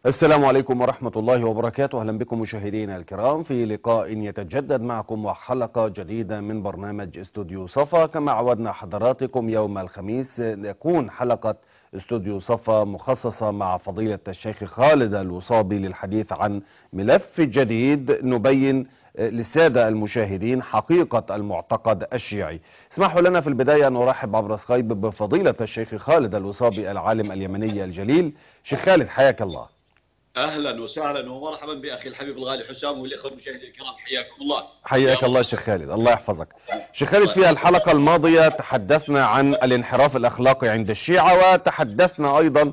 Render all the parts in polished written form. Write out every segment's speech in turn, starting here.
السلام عليكم ورحمة الله وبركاته. أهلا بكم مشاهدينا الكرام في لقاء يتجدد معكم وحلقة جديدة من برنامج استوديو صفا. كما عودنا حضراتكم يوم الخميس يكون حلقة استوديو صفا مخصصة مع فضيلة الشيخ خالد الوصابي للحديث عن ملف جديد نبين للسادة المشاهدين حقيقة المعتقد الشيعي. اسمحوا لنا في البداية أن نرحب عبر سكايب بفضيلة الشيخ خالد الوصابي العالم اليمني الجليل. شيخ خالد حياك الله. اهلا وسهلا ومرحبا باخي الحبيب الغالي حسام والاخوه المشاهدين الكرام، حياكم الله. حياك الله شيخ خالد، الله يحفظك. شيخ خالد، في الحلقة الماضية تحدثنا عن الانحراف الأخلاقي عند الشيعة، وتحدثنا أيضا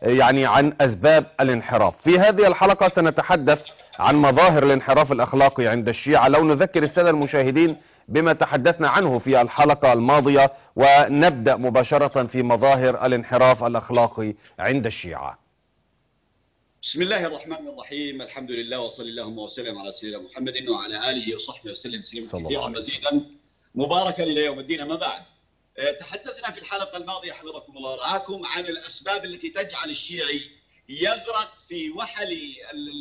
عن أسباب الانحراف. في هذه الحلقة سنتحدث عن مظاهر الانحراف الأخلاقي عند الشيعة. لو نذكر السادة المشاهدين بما تحدثنا عنه في الحلقة الماضية، ونبدأ مباشرة في مظاهر الانحراف الأخلاقي عند الشيعة. بسم الله الرحمن الرحيم، الحمد لله وصلى اللهم وسلم على سيدنا محمد وعلى آله وصحبه وسلم تسليما كثيرا مزيدا مباركا إلى يوم الدين. أما بعد، تحدثنا في الحلقة الماضية حفظكم الله ورعاكم عن الأسباب التي تجعل الشيعي يغرق في وحل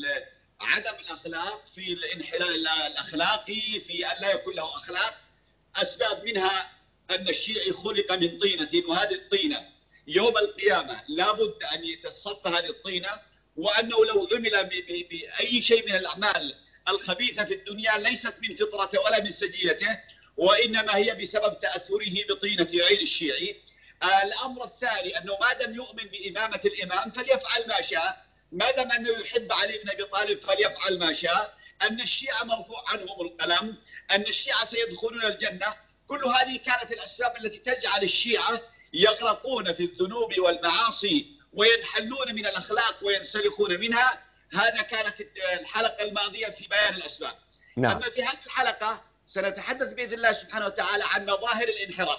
عدم الأخلاق، في الانحلال الأخلاقي، في أن لا يكون له أخلاق. أسباب منها أن الشيعي خلق من طينة، وهذه الطينة يوم القيامة لابد أن تتصفى هذه الطينة، وأنه لو عمل بأي شيء من الأعمال الخبيثة في الدنيا ليست من فطرته ولا من سجيته، وإنما هي بسبب تأثره بطينة عين الشيعي. الأمر الثاني أنه ما دام يؤمن بإمامة الإمام فليفعل ما شاء، ما دام أنه يحب علي بن أبي طالب فليفعل ما شاء، أن الشيعة مرفوع عنهم القلم، أن الشيعة سيدخلون الجنة. كل هذه كانت الأسباب التي تجعل الشيعة يغرقون في الذنوب والمعاصي وينحلون من الأخلاق وينسلخون منها. هذا كانت الحلقة الماضية في بيان الأسباب. نعم. أما في هذه الحلقة سنتحدث بإذن الله سبحانه وتعالى عن مظاهر الانحراف.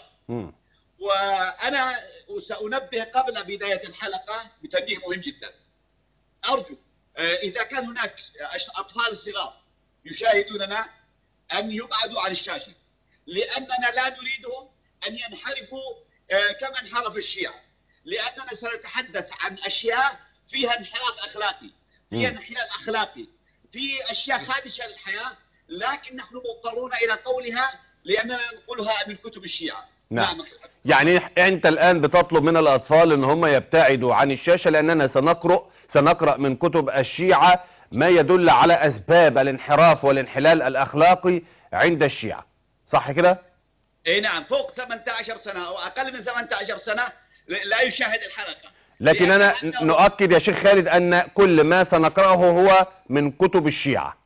وأنا سأنبه قبل بداية الحلقة بتنبيه مهم جدا. أرجو إذا كان هناك أطفال صغار يشاهدوننا أن يبعدوا عن الشاشة، لأننا لا نريدهم أن ينحرفوا كما انحرف الشيعة، لأننا سنتحدث عن أشياء فيها انحراف أخلاقي، فيها انحلال أخلاقي، في أشياء خادشة للحياة، لكن نحن مضطرون إلى قولها لأننا نقولها من كتب الشيعة. نعم. يعني أنت الآن بتطلب من الأطفال أن هم يبتعدوا عن الشاشة، لأننا سنقرأ من كتب الشيعة ما يدل على أسباب الانحراف والانحلال الأخلاقي عند الشيعة، صح كده؟ إيه نعم، فوق 18 سنة أو أقل من 18 سنة لا يشاهد الحلقة. لكن أنا نؤكد يا شيخ خالد أن كل ما سنقرأه هو من كتب الشيعة.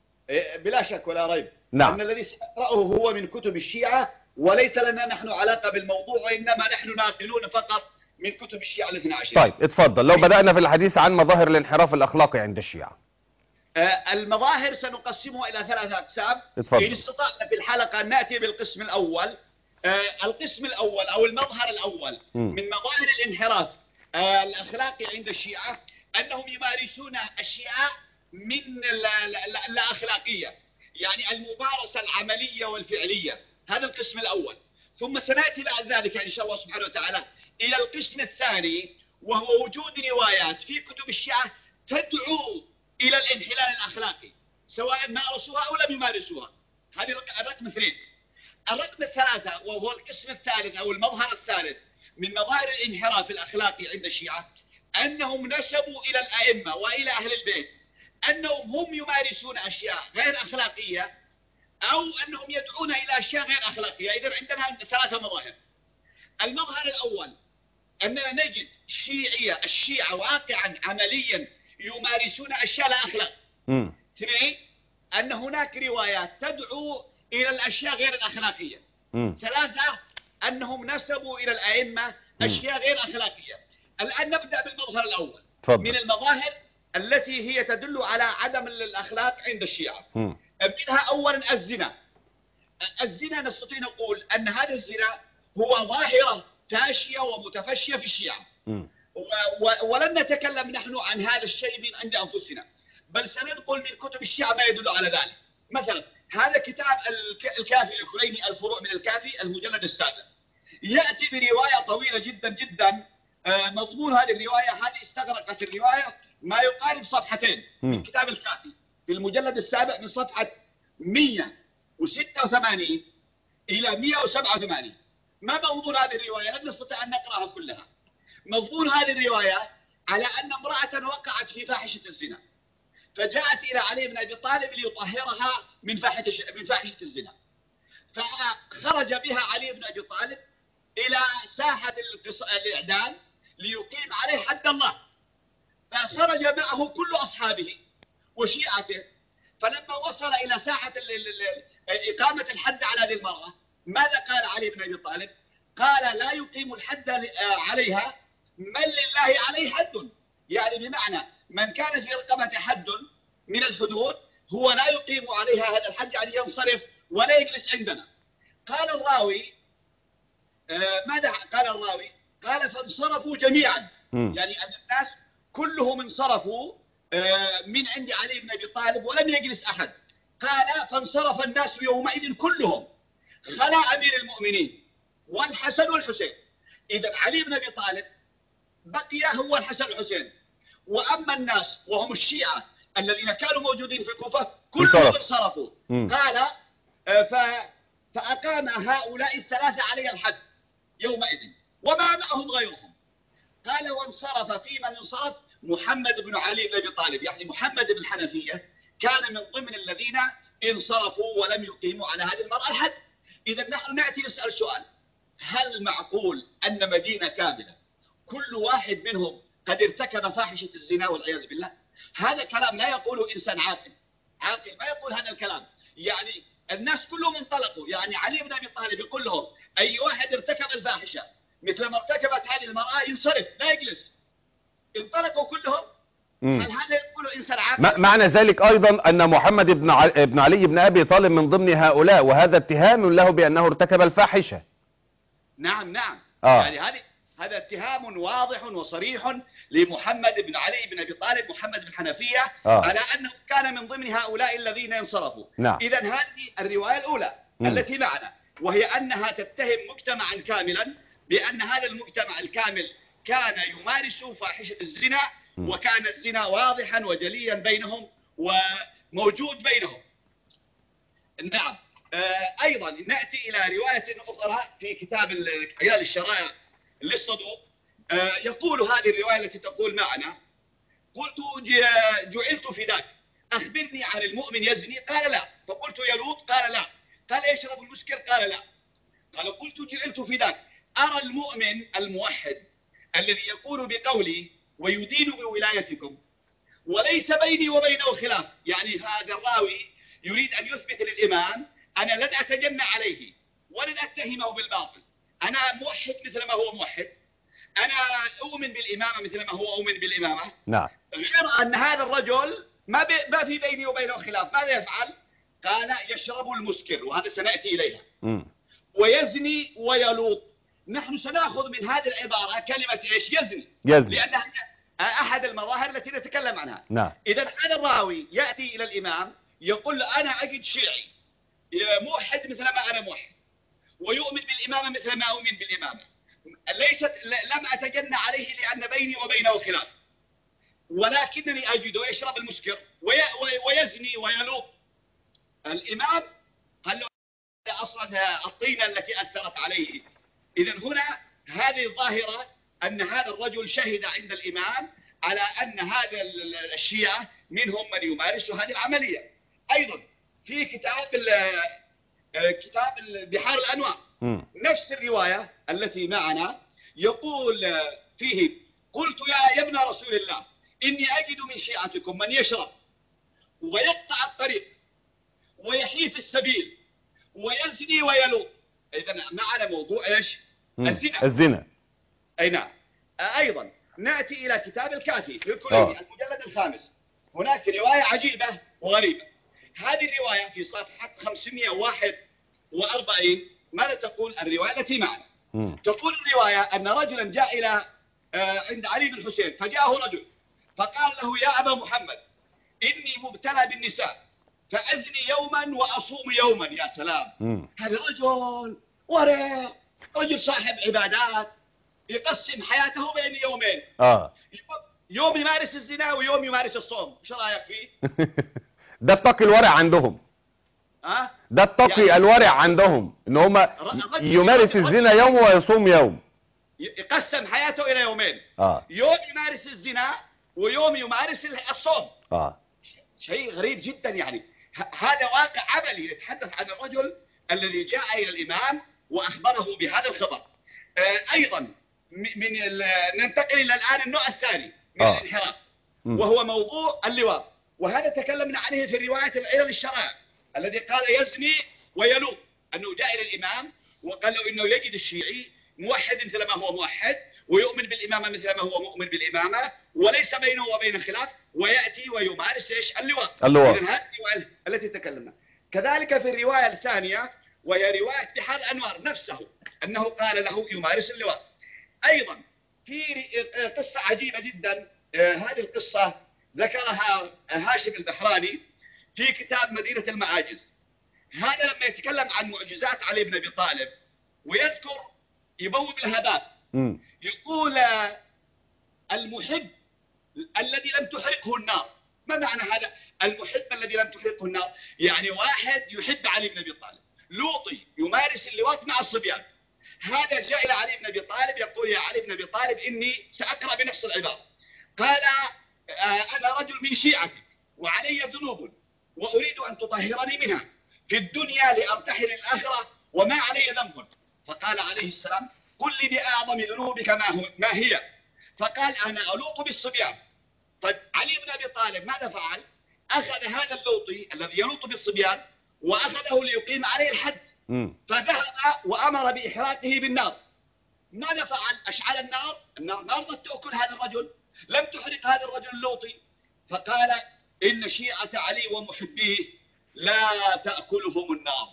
بلا شك ولا ريب. نعم. أن الذي سنقرأه هو من كتب الشيعة، وليس لنا نحن علاقة بالموضوع، وإنما نحن ناقلون فقط من كتب الشيعة الاثنى عشر. طيب اتفضل، لو بدأنا في الحديث عن مظاهر الانحراف الأخلاقي عند الشيعة. المظاهر سنقسمها إلى 3 أقسام. إن استطعنا في الحلقة أن نأتي بالقسم الأول. القسم الأول أو المظهر الأول من مظاهر الانحراف الأخلاقي عند الشيعة أنهم يمارسون أشياء من لا أخلاقية، يعني الممارسة العملية والفعلية. هذا القسم الأول. ثم سنأتي بعد ذلك إن شاء الله سبحانه وتعالى إلى القسم الثاني، وهو وجود روايات في كتب الشيعة تدعو إلى الانحلال الأخلاقي، سواء مارسوها أو لم يمارسوها. هذه الرقم 2. الرقم 3 وهو القسم الثالث أو المظهر الثالث من مظاهر الانحراف الأخلاقي عند الشيعة أنهم نسبوا إلى الأئمة وإلى أهل البيت أنهم هم يمارسون أشياء غير أخلاقية، أو أنهم يدعون إلى أشياء غير أخلاقية. إذن عندنا 3 مظاهر. المظهر الأول أننا نجد الشيعة واقعا عمليا يمارسون أشياء لا أخلاق. 2 أن هناك روايات تدعو إلى الأشياء غير الأخلاقية. 3 أنهم نسبوا إلى الأئمة أشياء غير أخلاقية. الآن نبدأ بالمظهر الأول. من المظاهر التي هي تدل على عدم الأخلاق عند الشيعة. منها أولا الزنا. الزنا نستطيع نقول أن هذا الزنا هو ظاهرة فاشية ومتفشية في الشيعة، ولن نتكلم نحن عن هذا الشيء من عند أنفسنا، بل سننقل من كتب الشيعة ما يدل على ذلك. مثلا هذا كتاب الكافي الكليني، الفروع من الكافي، المجلد السابع، يأتي برواية طويلة جدا جدا. مضمون هذه الرواية هذه استغرقت الرواية ما يقارب صفحتين من كتاب الكافي في المجلد السابع من صفحة 186 إلى 187. ما مضمون هذه الرواية؟ لن نستطيع أن نقرأها كلها. مضمون هذه الرواية على أن امرأة وقعت في فاحشة الزنا، فجاءت إلى علي بن أبي طالب ليطهرها من فاحشة الزنا، فخرج بها علي بن أبي طالب إلى ساحة الإعدام ليقيم عليه حد الله، فخرج معه كل أصحابه وشيعته. فلما وصل إلى ساحة إقامة الحد على هذه المرأة، ماذا قال علي بن أبي طالب؟ قال: لا يقيم الحد عليها من لله عليه حد، يعني بمعنى من كان في رقبته حد من الحدود هو لا يقيم عليها هذا الحد، يعني ينصرف ولا يجلس عندنا. قال الراوي ماذا قال الراوي؟ قال: فانصرفوا جميعا، يعني أن الناس كلهم انصرفوا من عند علي بن أبي طالب ولم يجلس أحد. قال: فانصرف الناس يومئذ كلهم خلا أمير المؤمنين والحسن والحسين. إذا علي بن أبي طالب بقي هو الحسن والحسين، وأما الناس وهم الشيعة الذين كانوا موجودين في الكوفة كلهم انصرفوا. قال: فأقام هؤلاء الثلاثة علي الحد يومئذ وما معهم غيرهم. قال: وانصرف في من انصرف محمد بن علي بن أبي طالب، يعني محمد بن الحنفية كان من ضمن الذين انصرفوا ولم يقيموا على هذه المرأة الحد. إذا نحن نأتي نسأل سؤال: هل معقول أن مدينة كاملة كل واحد منهم قد ارتكب فاحشة الزنا والعياذ بالله؟ هذا كلام لا يقوله إنسان عاقل ما يقول هذا الكلام. يعني الناس كلهم انطلقوا، يعني علي بن أبي طالب يقول لهم: أي واحد ارتكب الفاحشة مثل ما ارتكبت هذه المرأة ينصرف لا يجلس. انطلقوا كلهم. هل هذا يقوله إنسان عاقل؟ معنى ذلك أيضا أن محمد بن علي بن أبي طالب من ضمن هؤلاء، وهذا اتهام له بأنه ارتكب الفاحشة. نعم يعني هذا اتهام واضح وصريح لمحمد بن علي بن أبي طالب، محمد بن الحنفية، على أنه كان من ضمن هؤلاء الذين انصرفوا. إذن هذه الرواية الأولى التي معنا، وهي أنها تتهم مجتمعا كاملا بأن هذا المجتمع الكامل كان يمارس فاحشة الزنا، وكان الزنا واضحا وجليا بينهم وموجود بينهم. نعم. أيضا نأتي إلى رواية أخرى في كتاب عيال الشرائع للصدوق. يقول هذه الرواية التي تقول معنا: قلت: جعلت فداك، أخبرني عن المؤمن يزني؟ قال: لا. فقلت: يلوط؟ قال: لا. قال: يشرب المسكر؟ قال: لا. قال: قلت: جعلت فداك، أرى المؤمن الموحد الذي يقول بقولي ويدين بولايتكم وليس بيني وبينه خلاف. يعني هذا الراوي يريد أن يثبت للإمام: أنا لن أتجنى عليه ولن أتهمه بالباطل، أنا موحد مثل ما هو موحد، أنا أؤمن بالإمامة مثل ما هو أؤمن بالإمامة. نعم. غير أن هذا الرجل ما في بيني وبينه خلاف. ماذا يفعل؟ قال: يشرب المسكر، وهذا سنأتي إليها، ويزني ويلوط. نحن سنأخذ من هذه العبارة كلمة إيش؟ يزني. لأنها أحد المظاهر التي نتكلم عنها. نعم. إذا هذا الراوي يأتي إلى الإمام يقول: أنا أجد شيعي موحد مثل ما أنا موحد، ويؤمن بالإمامة مثل ما أؤمن بالإمامة، لم أتجنى عليه لأن بيني وبينه خلاف، ولكنني أجده يشرب المسكر ويزني ويلوط. الإمام قال له: أصلا الطينة التي أثرت عليه. إذن هنا هذه الظاهرة أن هذا الرجل شهد عند الإمام على أن هذا الشيعة منهم من يمارس هذه العملية. أيضا في كتاب بحار الأنوار نفس الرواية التي معنا يقول فيه: قلت: يا ابن رسول الله، إني أجد من شيعتكم من يشرب ويقطع الطريق ويحيي في السبيل ويزني ويلوط. إذن معنا موضوع إيش؟ الزنا. أي نعم. أيضا نأتي إلى كتاب الكافي للكليني المجلد الخامس. هناك رواية عجيبة وغريبة. هذه الرواية في صفحة 541. ماذا تقول الرواية التي معنا؟ تقول الرواية أن رجلا جاء إلى عند علي بن الحسين، فجاءه رجل فقال له: يا أبا محمد، إني مبتلى بالنساء فأزني يوما وأصوم يوما. يا سلام. هذا رجل ورع، رجل صاحب عبادات، يقسم حياته بين يومين. يوم يمارس الزنا ويوم يمارس الصوم، ايش رايك فيه؟ ده التقي الورع عندهم. ده التقي يعني الورع عندهم ان هم يمارس الزنا يوم ويصوم يوم، يقسم حياته الى يومين. يوم يمارس الزنا ويوم يمارس الصوم. شيء غريب جدا يعني. هذا واقع عملي. يتحدث عن الرجل الذي جاء الى الامام واخبره بهذا الخبر. ايضا ننتقل الى الان النوع الثاني من الانحراف، وهو موضوع اللواط. وهذا تكلمنا عنه في روايه العلل الشرائع، الذي قال يزني ويلوط، انه جاء الى الامام وقال له انه يجد الشيعي موحد مثل ما هو موحد، ويؤمن بالامامه مثل ما هو مؤمن بالامامه، وليس بينه وبين خلاف، وياتي ويمارس ايش؟ اللواط. اذا هذه الروايه التي تكلمنا. كذلك في الروايه الثانيه وهي روايه بحار الانوار نفسه، انه قال له يمارس اللواط. ايضا في قصه عجيبه جدا، هذه القصه ذكرها هاشم البحراني في كتاب مدينة المعاجز. هذا لما يتكلم عن معجزات علي بن أبي طالب ويذكر يبوب لها باب، يقول المحب الذي لم تحرقه النار. ما معنى هذا؟ المحب الذي لم تحرقه النار يعني واحد يحب علي بن أبي طالب، لوطي يمارس اللواط مع الصبيان. هذا جاء إلى علي بن أبي طالب يقول يا علي بن أبي طالب إني سأقرأ بنفس العبارة. قال أنا رجل من شيعتك وعلي ذنوب وأريد أن تطهرني منها في الدنيا لأرتحل الآخرة وما علي ذنب. فقال عليه السلام قل لي بأعظم ذنوبك ما هي؟ فقال أنا ألوط بالصبيان. طيب علي بن أبي طالب ماذا فعل؟ أخذ هذا اللوطي الذي يلوط بالصبيان وأخذه ليقيم عليه الحد، فذهب وأمر بإحراقه بالنار. ماذا فعل؟ أشعل النار نار تأكل هذا الرجل، لم تحرق هذا الرجل اللوطي. فقال إن شيعة علي ومحبيه لا تأكلهم النار.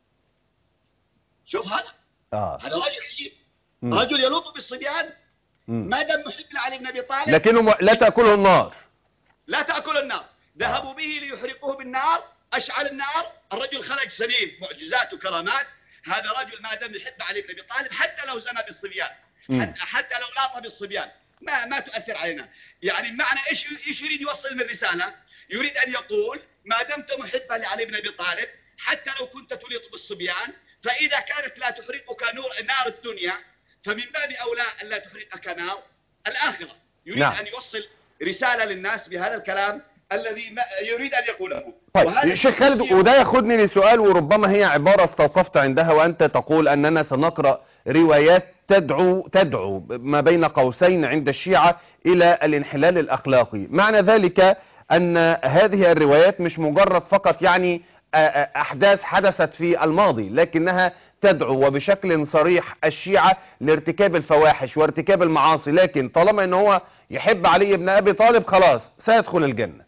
شوف هذا هذا رجل عجيب، رجل يلوط بالصبيان ما دام محب لعلي بن أبي طالب، لكنه لا تأكله النار، لا تأكل النار. ذهبوا به ليحرقوه بالنار، أشعل النار، الرجل خرج سليم، معجزات وكرامات. هذا رجل ما دام يحب علي بن أبي طالب حتى لو زنى بالصبيان، حتى لو لاط بالصبيان ما تؤثر علينا. يعني معنى ايش يريد يوصل من رسالة؟ يريد ان يقول ما دمت محبا لعلي بن ابي طالب حتى لو كنت تليط بالصبيان، فاذا كانت لا تحرقك نار الدنيا فمن باب اولى ان لا تحرقك نار الاخره. يريد ان يوصل رسالة للناس بهذا الكلام الذي يريد ان يقوله. طيب شيخ خالد، وده ياخذني لسؤال وربما هي عبارة استوقفت عندها، وانت تقول اننا سنقرأ روايات تدعو ما بين قوسين عند الشيعة إلى الانحلال الأخلاقي. معنى ذلك أن هذه الروايات مش مجرد فقط يعني أحداث حدثت في الماضي، لكنها تدعو وبشكل صريح الشيعة لارتكاب الفواحش وارتكاب المعاصي، لكن طالما أنه هو يحب علي بن أبي طالب خلاص سيدخل الجنة.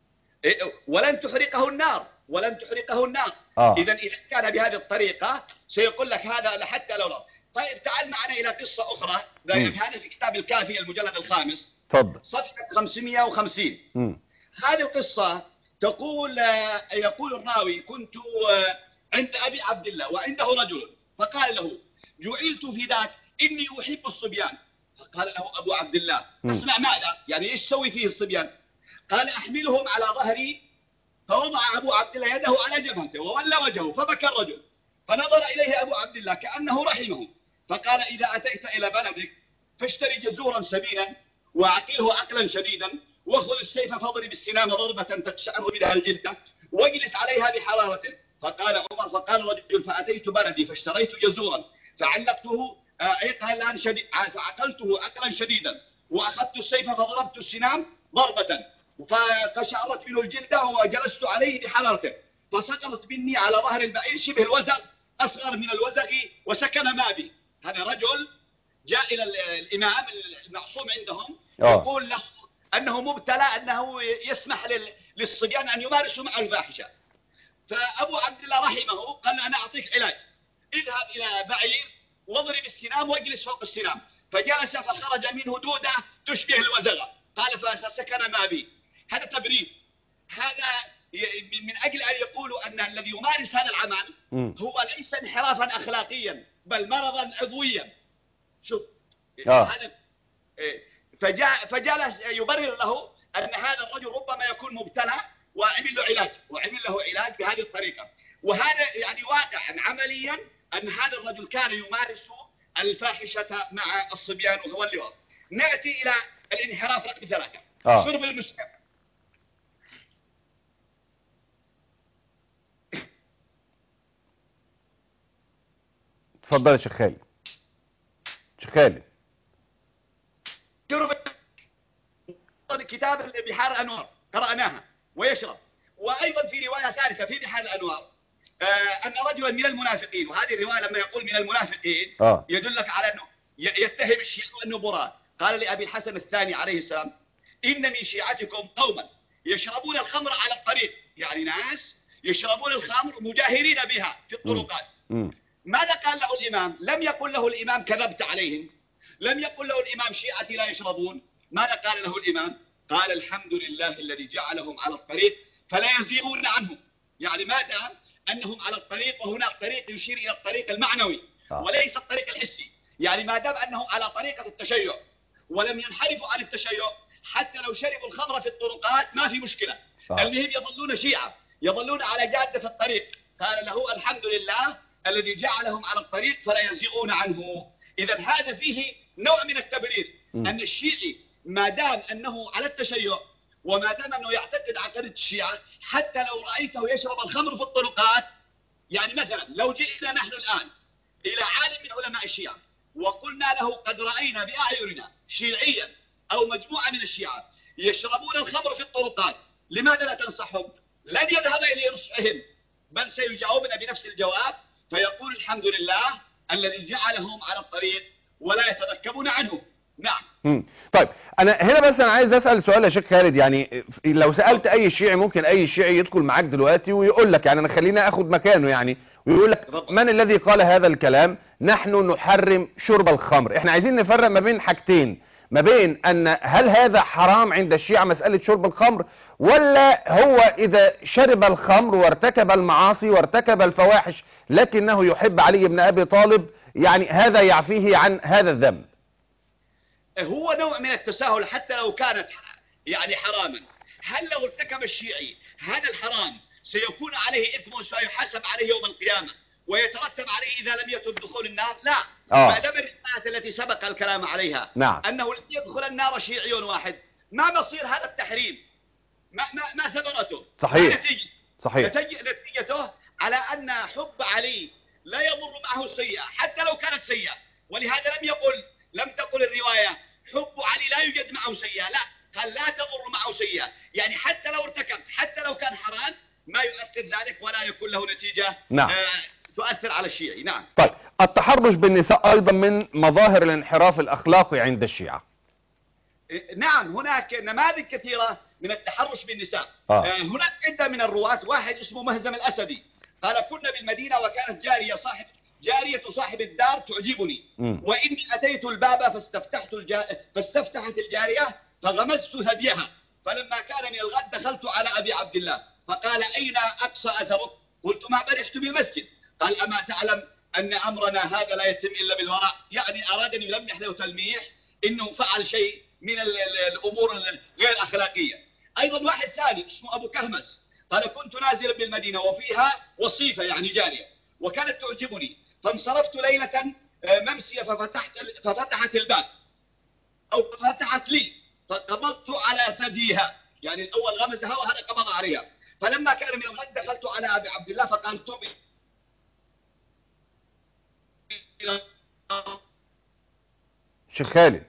ولن تحرقه النار، ولن تحرقه النار. إذا كان بهذه الطريقة سيقول لك هذا حتى لو لا. طيب تعال معنا إلى قصة أخرى، هذا في كتاب الكافي المجلد الخامس، تفضل، صفحة 550. هذه القصة تقول يقول الراوي كنت عند أبي عبد الله وعنده رجل، فقال له جعلت في ذاك إني أحب الصبيان. فقال له أبو عبد الله أصنع ماذا؟ يعني إيش سوي فيه الصبيان؟ قال أحملهم على ظهري. فوضع أبو عبد الله يده على جبهته وولى وجهه، فبكى الرجل، فنظر إليه أبو عبد الله كأنه رحمه، فقال إذا أتيت إلى بلدك فاشتري جزورا سمينا وأعقله عقلا شديدا، وخذ السيف فاضرب السنام ضربة تقشعر منها الجلدة واجلس عليها بحرارته. فقال عمر فقال الرجل فأتيت بلدي فاشتريت جزورا فعلقته عقلا شديدا فعقلته عقلا شديدا وأخذت السيف فضربت السنام ضربة فقشعرت منه الجلدة وجلست عليه بحرارته، فسقطت مني على ظهر البعير شبه الوزغ أصغر من الوزغ وسكن ما بي. هذا رجل جاء إلى الإمام المعصوم عندهم يقول له أنه مبتلى، أنه يسمح للصبيان أن يمارسوا مع الفاحشة. فأبو عبد الله رحمه قال له أنا أعطيك علاج، اذهب إلى بعير واضرب السنام واجلس فوق السنام. فجلس فخرج منه دودة تشبه الوزغة، قال فسكن ما بي. هذا تبرير، هذا من أجل أن يقولوا أن الذي يمارس هذا العمل هو ليس انحرافا أخلاقيا بل مرضا عضويا. شوف هذا فجلس يبرر له أن هذا الرجل ربما يكون مبتلى وعمل له علاج بهذه الطريقة. وهذا يعني واقعا عمليا أن هذا الرجل كان يمارس الفاحشة مع الصبيان وهو اللواط. نأتي إلى الانحراف رقم 3 شرب المسكر. تفضل يا شيخ خالد. شيخ خالد. شرب كتاب بحار الأنوار قرأناها ويشرب. وأيضا في رواية ثالثة في بحار الأنوار أن رجلا من المنافقين، وهذه الرواية لما يقول من المنافقين يدلك على أنه يتهم الشيعة أنه براء. قال لأبي الحسن الثاني عليه السلام: إن من شيعتكم قوما يشربون الخمر على الطريق، يعني ناس يشربون الخمر مجاهرين بها في الطرقات. ماذا قال له الإمام؟ لم يقل له الإمام كذبت عليهم، لم يقل له الإمام شيعتي لا يشربون. ماذا قال له الإمام؟ قال: الحمد لله الذي جعلهم على الطريق فلا يزيغون عنه. يعني ما دام أنهم على الطريق، وهناك طريق يشير إلى الطريق المعنوي وليس الطريق الحسي، يعني ما دام أنهم على طريقة التشيع ولم ينحرفوا عن التشيع، حتى لو شربوا الخمر في الطرقات ما في مشكلة. المهم يظلون شيعة، يظلون على جادة الطريق. قال له: الحمد لله الذي جعلهم على الطريق فلا يزيغون عنه. إذا هذا فيه نوع من التبرير أن الشيعي ما دام أنه على التشيع وما دام أنه يعتقد عقيدة الشيعة، حتى لو رأيته يشرب الخمر في الطرقات، يعني مثلا لو جئنا نحن الآن إلى عالم من علماء الشيعة وقلنا له: قد رأينا بأعيننا شيعيا أو مجموعة من الشيعة يشربون الخمر في الطرقات، لماذا لا تنصحهم؟ لن يذهب إلى نصحهم، بل سيجاوبنا بنفس الجواب فيقول: الحمد لله الذي جعلهم على الطريق ولا يتركبون عنه. نعم. طيب انا هنا بس انا عايز اسال سؤال يا شيخ خالد. يعني لو سالت اي شيعي، ممكن اي شيعي يدخل معاك دلوقتي ويقول لك، يعني انا خليني اخد مكانه يعني، ويقول لك: من الذي قال هذا الكلام؟ نحن نحرم شرب الخمر. احنا عايزين نفرق ما بين حاجتين، ما بين ان هل هذا حرام عند الشيعة مسألة شرب الخمر، ولا هو اذا شرب الخمر وارتكب المعاصي وارتكب الفواحش لكنه يحب علي بن ابي طالب، يعني هذا يعفيه عن هذا الذنب؟ هو نوع من التساهل حتى لو كانت يعني حراما. هل لو ارتكب الشيعي هذا الحرام سيكون عليه إثم وسيحاسب عليه يوم القيامة ويترتب عليه إذا لم يتب دخول النار؟ لا. ما دام الروايات التي سبق الكلام عليها أنه لن يدخل النار شيعي واحد، ما مصير هذا التحريم؟ ما ثمرته؟ صحيح. نتيجته على أن حب علي لا يضر معه سيئة حتى لو كانت سيئة. ولهذا لم تقل الرواية حب علي لا يوجد معه سيئة، لا، قال لا تضر معه سيئة، يعني حتى لو ارتكب، حتى لو كان حرام ما يؤثر ذلك ولا يكون له نتيجة تؤثر على الشيعي. نعم. طيب التحرش بالنساء أيضا من مظاهر الانحراف الأخلاقي عند الشيعة. نعم، هناك نماذج كثيرة من التحرش بالنساء. هناك عدة من الرواة، واحد اسمه مهزم الأسدي قال: كنا بالمدينة وكانت جارية صاحب الدار تعجبني، وإني أتيت الباب فاستفتحت الجارية فغمست ثديها، فلما كان من الغد دخلت على أبي عبد الله فقال: أين أقصى أثرك؟ قلت: ما برحت بالمسجد. قال: أما تعلم أن أمرنا هذا لا يتم إلا بالورع؟ يعني أراد أن يلمح له تلميح إنه فعل شيء من الأمور غير أخلاقية. أيضا واحد ثاني اسمه أبو كهمس قال: كنت نازلا بالمدينة وفيها وصيفة يعني جارية وكانت تعجبني، فانصرفت ليلة ممسية ففتحت الباب أو فتحت لي فقبضت على ثديها، يعني الأول غمزها وهذا قبض عليها، فلما كان من الغد دخلت على أبي عبد الله فقال: توبي شيخ خالد.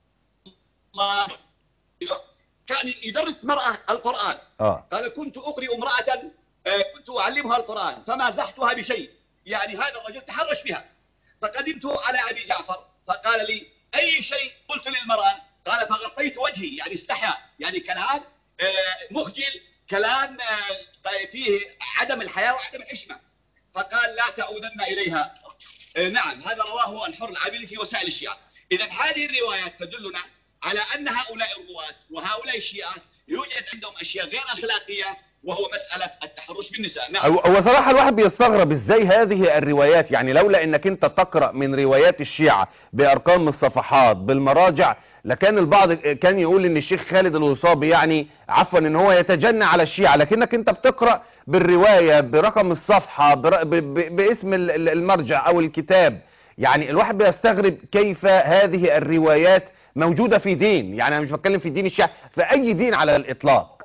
كان يدرس مرأة القرآن. قال: كنت أقرئ امرأة كنت أعلمها القرآن فمازحتها بشيء، يعني هذا الرجل تحرش بها. فقدمت على أبي جعفر فقال لي: أي شيء؟ قلت للمرأة. قال: فغطيت وجهي، يعني استحيا، يعني كلام مخجل، كلام فيه عدم الحياة وعدم الحشمة. فقال: لا تعودن إليها. نعم، هذا رواه الحر العابدي في وسائل الشيعة. إذا هذه الروايات تدلنا على أن هؤلاء الرواة وهؤلاء الشيعة يوجد عندهم أشياء غير أخلاقية وهو مسألة التحرش بالنساء. نعم. هو صراحة الواحد بيستغرب ازاي هذه الروايات، يعني لولا انك انت تقرأ من روايات الشيعة بارقام الصفحات بالمراجع لكان البعض كان يقول ان الشيخ خالد الوصابي يعني عفوا ان هو يتجنى على الشيعة، لكنك انت بتقرأ بالرواية برقم الصفحة باسم المرجع او الكتاب. يعني الواحد بيستغرب كيف هذه الروايات موجودة في دين، يعني انا مش بتكلم في دين الشيعة، في اي دين على الاطلاق.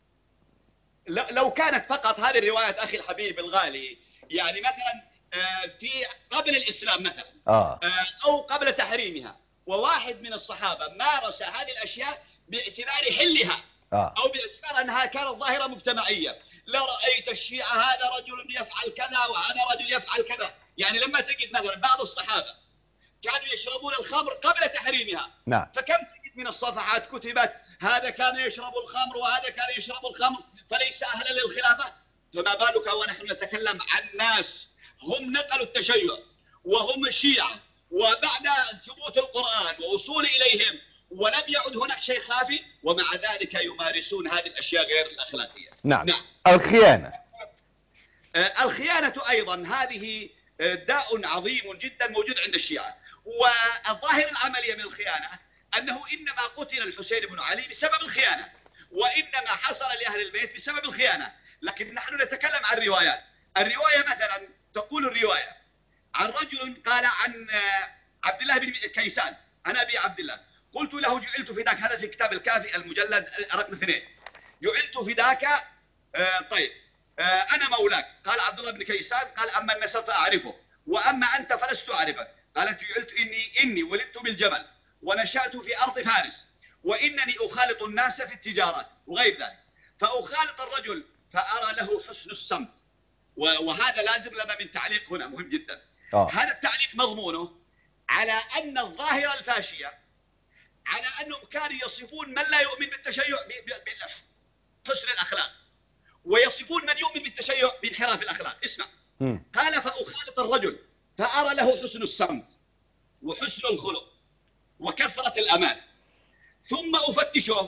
لو كانت فقط هذه الروايات أخي الحبيب الغالي، يعني مثلا في قبل الإسلام مثلا أو قبل تحريمها، وواحد من الصحابة مارس هذه الأشياء باعتبار حلها أو باعتبار أنها كانت ظاهرة مجتمعية، لرأيت الشيعة هذا رجل يفعل كذا وهذا رجل يفعل كذا. يعني لما تجد مثلا بعض الصحابة كانوا يشربون الخمر قبل تحريمها، فكم تجد من الصفحات كتبت هذا كان يشرب الخمر وهذا كان يشرب الخمر فليس أهلا للخلافة. فما بالك ونحن نتكلم عن ناس هم نقلوا التشيع وهم الشيعة، وبعد ثبوت القرآن ووصول إليهم ولم يعد هناك شيء خافي، ومع ذلك يمارسون هذه الأشياء غير الأخلاقية. نعم. الخيانة. الخيانة أيضا هذه داء عظيم جدا موجود عند الشيعة، والظاهر العملية من الخيانة أنه إنما قتل الحسين بن علي بسبب الخيانة، وإنما حصل لأهل البيت بسبب الخيانة. لكن نحن نتكلم عن روايات. الرواية مثلا تقول الرواية عن رجل قال عن عبد الله بن كيسان عن أبي عبد الله، قلت له جعلت فداك، هذا في كتاب الكافي المجلد رقم 2، جعلت فداك طيب أنا مولاك. قال عبد الله بن كيسان قال أما النسب فأعرفه وأما أنت فلست أعرفك. قالت جعلت إني ولدت بالجمل ونشأت في أرض فارس وإنني أخالط الناس في التجارات وغير ذلك، فأخالط الرجل فأرى له حسن الصمت. وهذا لازم لنا من تعليق هنا مهم جدا. هذا التعليق مضمونه على أن الظاهرة الفاشية على أنهم كانوا يصفون من لا يؤمن بالتشيع بحسن الأخلاق، ويصفون من يؤمن بالتشيع بانحراف الأخلاق. اسمع، قال فأخالط الرجل فأرى له حسن الصمت وحسن الخلق وكثرة الأمان، ثم أفتشه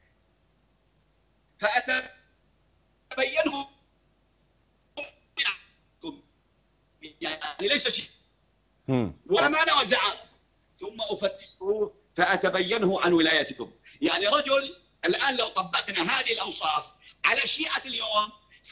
فأتبينه يعني ليس شيء وأمانة وزعارة، ثم أفتشه فأتبينه عن ولايتكم. يعني رجل الآن لو طبقنا هذه الأوصاف على شيعة اليوم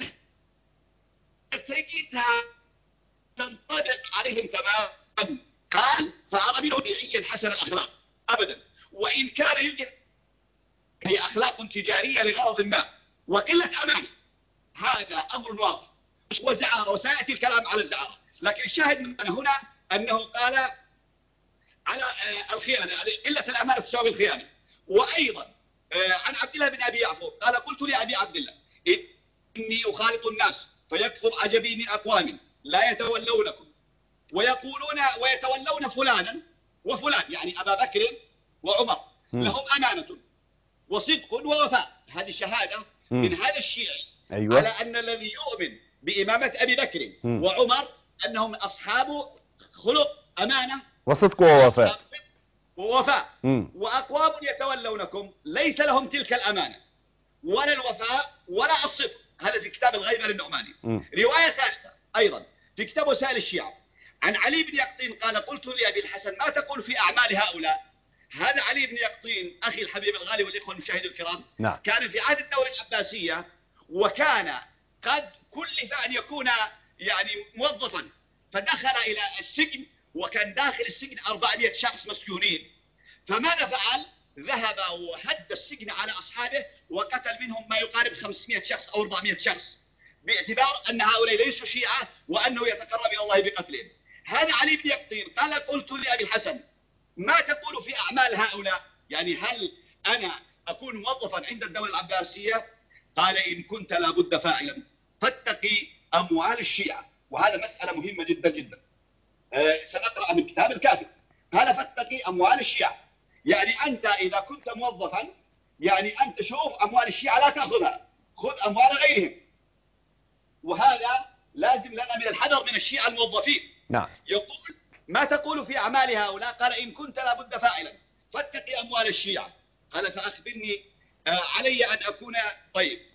ستجدها تنطبق عليهم تماما. قال فأرى منه بيعيا حسن الأخلاق أبدا، وإن كان يوجد هي أخلاق تجارية لغرض ما وقلة أمانة، هذا أمر واضح وزعارة، وسيأتي الكلام على الزعارة. لكن الشاهد من هنا أنه قال على الخيانة، قلة الأمانة تساوي الخيانة. وأيضا عن عبد الله بن أبي يعفور قال قلت لأبي عبد الله إني أخالط الناس فيكثر عجبي من أقوام لا يتولونكم ويتولون فلانا وفلان، يعني أبا بكر وعمر، لهم أمانة وصدق ووفاء. هذه شهادة من هذا الشيعي على أن الذي يؤمن بإمامة أبي بكر وعمر أنهم أصحاب خلق أمانة وصدق ووفاء وأقوام يتولونكم ليس لهم تلك الأمانة ولا الوفاء ولا الصدق. هذا في كتاب الغيبة للنعماني. رواية ثالثة أيضا في كتاب وسائل الشيعة عن علي بن يقطين قال قلت لأبي الحسن ما تقول في أعمال هؤلاء. هذا علي بن يقطين أخي الحبيب الغالي والإخوة المشاهدين الكرام كان في عهد الدولة العباسية، وكان قد كلف أن يكون يعني موظفا، فدخل إلى السجن وكان داخل السجن 400 شخص مسجونين. فماذا فعل؟ ذهب وهد السجن على أصحابه وقتل منهم ما يقارب 500 شخص أو 400 شخص، باعتبار أن هؤلاء ليسوا شيعة وأنه يتقرب إلى الله بقتلهم. هذا علي بن يقطين قال قلت لأبي الحسن ما تقول في أعمال هؤلاء، يعني هل أنا أكون موظفا عند الدولة العباسية؟ قال إن كنت لابد فاعلا فاتقي أموال الشيعة. وهذا مسألة مهمة جدا جدا سنقرأ من كتاب الكافي. قال فاتقي أموال الشيعة، يعني أنت إذا كنت موظفا يعني أنت شوف أموال الشيعة لا تأخذها، خذ أموال غيرهم. وهذا لازم لنا من الحذر من الشيعة الموظفين. يقول ما تقول في أعمال هؤلاء؟ قال إن كنت لابد فاعلا فاتقي أموال الشيعة. قال فأخبرني علي أن أكون طيب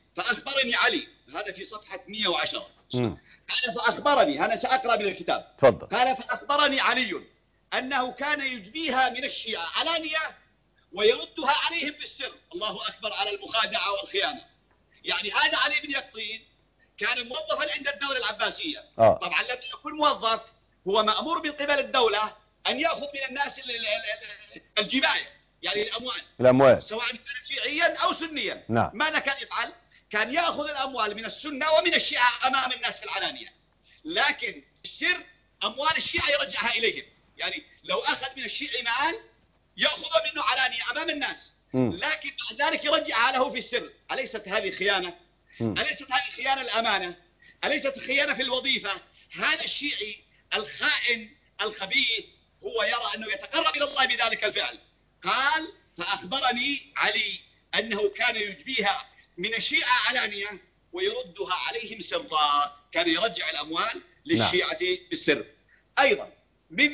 فأخبرني علي، هذا في صفحة 110. قال فأخبرني، أنا سأقرأ من الكتاب. تفضل. قال فأخبرني علي أنه كان يجبيها من الشيعة علانية ويردها عليهم بالسر. الله أكبر على المخادعة والخيانة. يعني هذا علي بن يقطين كان موظفا عند الدولة العباسية. طبعا لم يكن موظف، هو مأمور من قبل الدولة أن يأخذ من الناس الجباية، يعني الأموال سواء كان شيعيا أو سنيا. نعم. ماذا كان يفعل؟ كان يأخذ الأموال من السنة ومن الشيعة أمام الناس في العلانية، لكن السر أموال الشيعة يرجعها إليهم. يعني لو أخذ من الشيعي مال يأخذ منه علانية أمام الناس، لكن بعد ذلك يرجعها له في السر. أليست هذه خيانة؟ أليست هذه خيانة الأمانة؟ أليست خيانة في الوظيفة؟ هذا الشيعي الخائن الخبيث هو يرى أنه يتقرب إلى الله بذلك الفعل. قال فأخبرني علي أنه كان يجبيها من الشيعة علانية ويردها عليهم سرا، كان يرجع الأموال للشيعة بالسر. أيضا من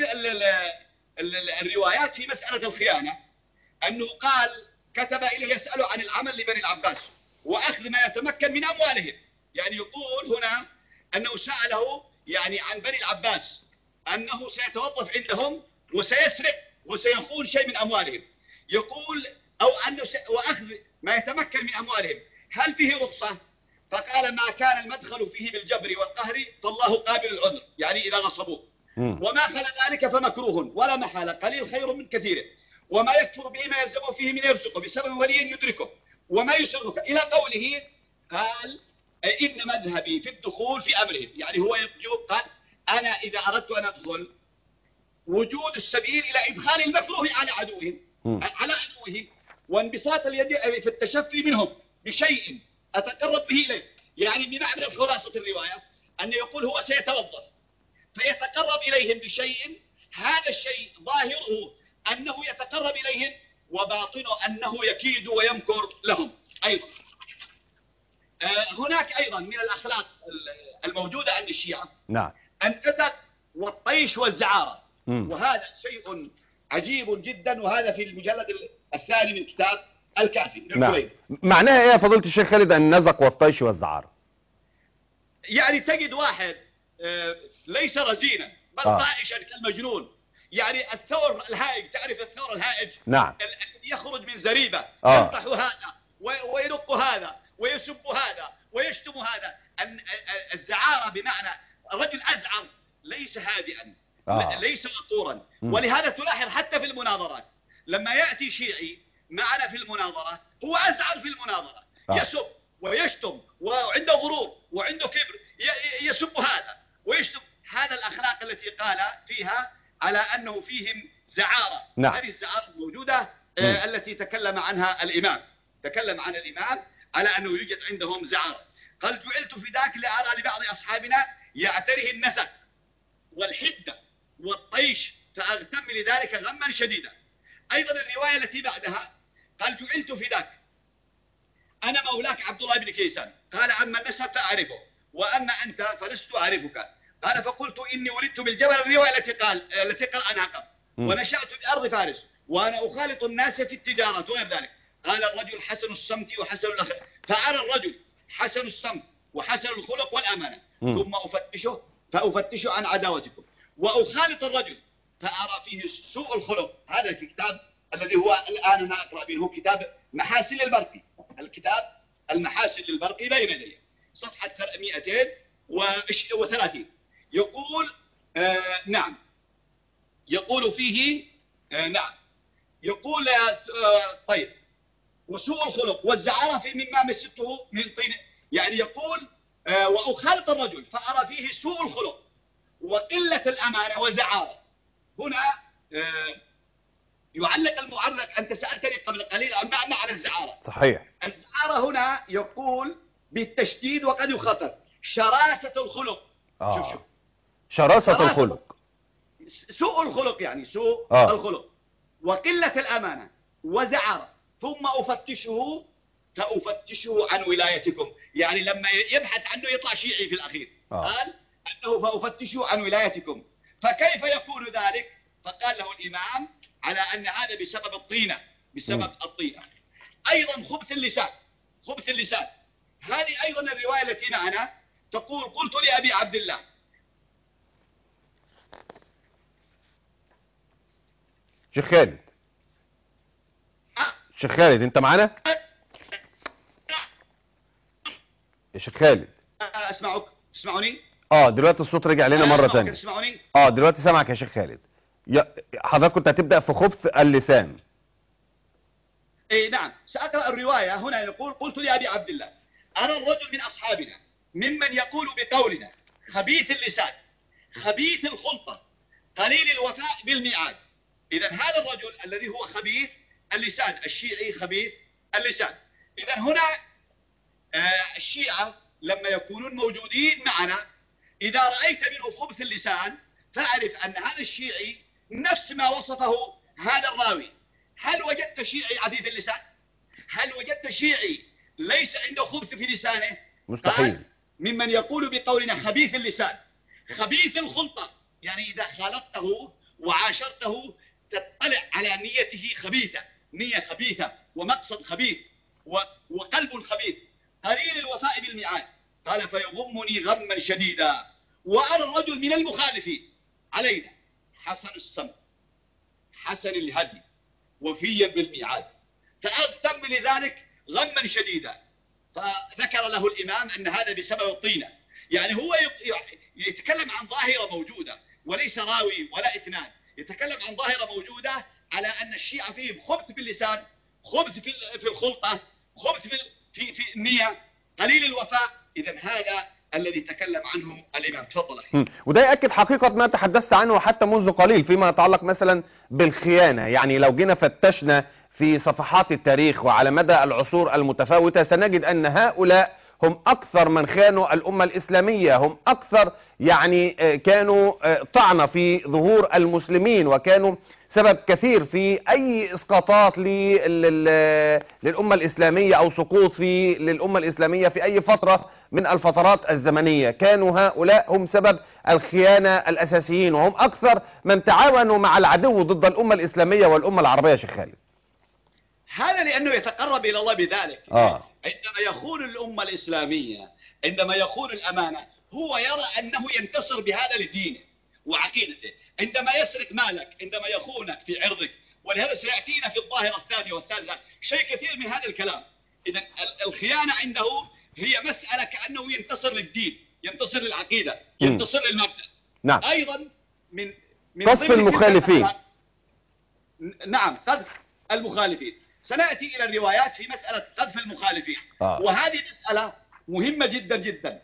الروايات في مسألة الخيانة أنه قال كتب إليه يسأله عن العمل لبني العباس وأخذ ما يتمكن من أموالهم. يعني يقول هنا أنه سأله يعني عن بني العباس أنه سيتوظف عندهم وسيسرق وسيخون شيء من أموالهم. يقول أو أنه وأخذ ما يتمكن من أموالهم هل فيه رخصة؟ فقال ما كان المدخل فيه بالجبر والقهر فالله قابل العذر، يعني إذا نصبوه. وما خلا ذلك فمكروه ولا محالة قليل خير من كثير، وما يكفر به ما يلزم فيه من يرزقه بسبب ولي يدركه وما يسرك، إلى قوله قال إن مذهبي في الدخول في أمرهم. يعني هو قال أنا إذا أردت أن أدخل وجود السبيل إلى إدخال المكروه على عدوهم على عدوه، وانبساط اليد في التشفي منهم بشيء أتقرب به إليه. يعني بمعنى خلاصة الرواية أن يقول هو سيتوظف فيتقرب إليهم بشيء، هذا الشيء ظاهره أنه يتقرب إليهم وباطنه أنه يكيد ويمكر لهم. أيضا هناك أيضا من الأخلاق الموجودة عند الشيعة نعم النزق والطيش والزعارة، وهذا شيء عجيب جدا، وهذا في المجلد الثاني من كتاب الكافي. نعم. معناها ايه يا فضيلة الشيخ خالد النزق والطيش والزعارة؟ يعني تجد واحد ليس رزينا بل طائشا كالمجنون، يعني الثور الهائج، تعرف الثور الهائج؟ نعم. الذي يخرج من زريبة ينطح هذا ويدق هذا ويسب هذا ويشتم هذا. الزعارة بمعنى رجل أزعر ليس هادئا ليس وقورا. ولهذا تلاحظ حتى في المناظرات لما يأتي شيعي معنا في المناظرة هو أزعر في المناظرة، يسب ويشتم وعنده غرور وعنده كبر، يسب هذا ويشتم. هذا الأخلاق التي قال فيها على أنه فيهم زعارة. نعم. هذه الزعارة الموجودة التي تكلم عنها الإمام، تكلم عن الإمام على أنه يوجد عندهم زعارة. قال جعلت في ذاك لأرى لبعض أصحابنا يعتريه النسق والحدة والطيش فأغتم لذلك غما شديدا. أيضا الرواية التي بعدها قال جعلت في ذاك أنا مولاك عبد الله بن كيسان، قال أما النسب فأعرفه وأما أنت فلست أعرفك. قال فقلت إني ولدت بالجبل، الرواية التي قرأناها قبل، ونشأت بأرض فارس وأنا أخالط الناس في التجارة وغير ذلك. قال الرجل حسن الصمت وحسن الأخلاق، فأرى الرجل حسن الصمت وحسن الخلق والأمانة ثم فأفتش عن عداوتكم، وأخالط الرجل فأرى فيه سوء الخلق. هذا الكتاب الذي هو الآن أنا أقرأ منه كتاب محاسن البرقي، الكتاب المحاسن للبرقي بين يدي صفحة 230. يقول نعم، يقول فيه نعم، يقول طيب وسوء الخلق والزعارة في مما مسته من طين. يعني يقول وأخالط الرجل فأرى فيه سوء الخلق وقلة الأمانة وزعارة. هنا يعلق المعلق، أنت سألتني قبل قليل عن معنى الزعارة. صحيح. الزعارة هنا يقول بالتشديد وقد يخفف شراسة الخلق. شوف شراسة الخلق، سوء الخلق، يعني سوء الخلق وقلة الأمانة وزعارة. ثم فأفتشه عن ولايتكم، يعني لما يبحث عنه يطلع شيعي في الأخير. قال أنه فأفتشه عن ولايتكم، فكيف يكون ذلك؟ فقال له الإمام على أن هذا بسبب الطينة، بسبب الطينة. أيضا خبث اللسان، خبث اللسان هذه أيضا الرواية التي معنا تقول قلت لأبي عبد الله. شيخ خالد، شيخ خالد أنت معنا؟ يا شيخ خالد. أسمعك، تسمعوني؟ دلوقتي الصوت رجع لنا مرة ثانية. تسمعوني؟ دلوقتي سامعك يا شيخ خالد. حضرتك كنت هتبدأ في خبث اللسان. اي نعم، سأقرأ الرواية. هنا يقول قلت لأبي عبد الله أرى الرجل من أصحابنا ممن يقول بقولنا خبيث اللسان خبيث الخلطة قليل الوفاء بالميعاد. إذا هذا الرجل الذي هو خبيث اللسان، الشيعي خبيث اللسان. إذا هنا الشيعة لما يكونون موجودين معنا، إذا رأيت منه خبث اللسان فاعرف أن هذا الشيعي نفس ما وصفه هذا الراوي. هل وجدت شيعي عفيف اللسان؟ هل وجدت شيعي ليس عنده خبث في لسانه؟ مستحيل. ممن يقول بقولنا خبيث اللسان خبيث الخلطة، يعني إذا خالطته وعاشرته تطلع على نيته خبيثة، نية خبيثة ومقصد خبيث وقلب خبيث قليل الوفاء بالميعاد. قال فيغمني غما شديدا وأرى الرجل من المخالفين علينا حسن السمت حسن الهدي وفيا بالميعاد، فأغتم لذلك غما شديدا. فذكر له الإمام أن هذا بسبب الطينة، يعني هو يتكلم عن ظاهرة موجودة وليس راوي ولا اثنان، يتكلم عن ظاهرة موجودة على أن الشيعة فيهم خبث في اللسان، خبث في الخلطة، خبث في النية، قليل الوفاء. إذا هذا الذي تكلم عنه الإمام. تفضل. وده يأكد حقيقة ما تحدثت عنه حتى منذ قليل فيما يتعلق مثلا بالخيانة. يعني لو جينا فتشنا في صفحات التاريخ وعلى مدى العصور المتفاوتة سنجد أن هؤلاء هم أكثر من خانوا الأمة الإسلامية، هم أكثر يعني كانوا طعنة في ظهور المسلمين، وكانوا سبب كثير في أي إسقاطات للأمة الإسلامية أو سقوط للأمة الإسلامية في أي فترة من الفترات الزمنية. كانوا هؤلاء هم سبب الخيانة الأساسيين، وهم أكثر من تعاونوا مع العدو ضد الأمة الإسلامية والأمة العربية. شيخ خالد، هذا لأنه يتقرب إلى الله بذلك. عندما يخون الأمة الإسلامية، عندما يخون الأمانة، هو يرى أنه ينتصر بهذا لدينه وعقيدته. عندما يسرق مالك، عندما يخونك في عرضك، ولهذا سيأتينا في الظاهرة الثانية والثالثة شيء كثير من هذا الكلام. إذا الخيانة عنده هي مسألة كأنه ينتصر للدين، ينتصر للعقيدة، ينتصر للمبدأ. نعم. أيضا من قذف المخالفين. نعم، قذف المخالفين. سنأتي إلى الروايات في مسألة قذف المخالفين. وهذه مسألة مهمة جدا جدا،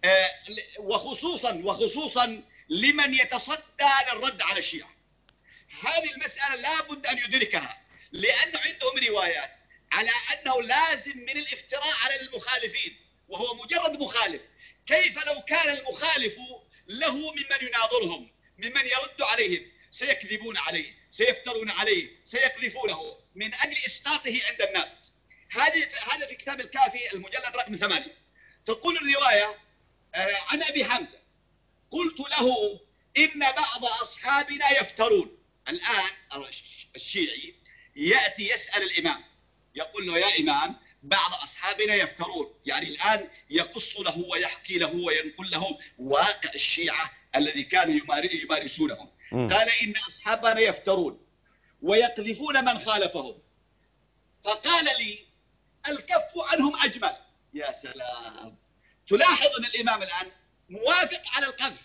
وخصوصا لمن يتصدى للرد على الشيعة. هذه المسألة لا بد أن يدركها، لأن عندهم روايات على أنه لازم من الافتراء على المخالفين وهو مجرد مخالف. كيف لو كان المخالف له ممن يناظرهم، ممن يرد عليهم، سيكذبون عليه، سيفترون عليه، سيقذفونه من أجل إسقاطه عند الناس. هذا في كتاب الكافي المجلد رقم 8. تقول الرواية عن أبي حمزة قلت له إن بعض أصحابنا يفترون. الآن الشيعي يأتي يسأل الإمام يقول له يا إمام بعض أصحابنا يفترون، يعني الآن يقص له ويحكي له وينقل له واقع الشيعة الذي كانوا يمارسونه. قال إن أصحابنا يفترون ويقذفون من خالفهم. فقال لي الكف عنهم أجمل. يا سلام، تلاحظ أن الإمام الآن موافق على القذف.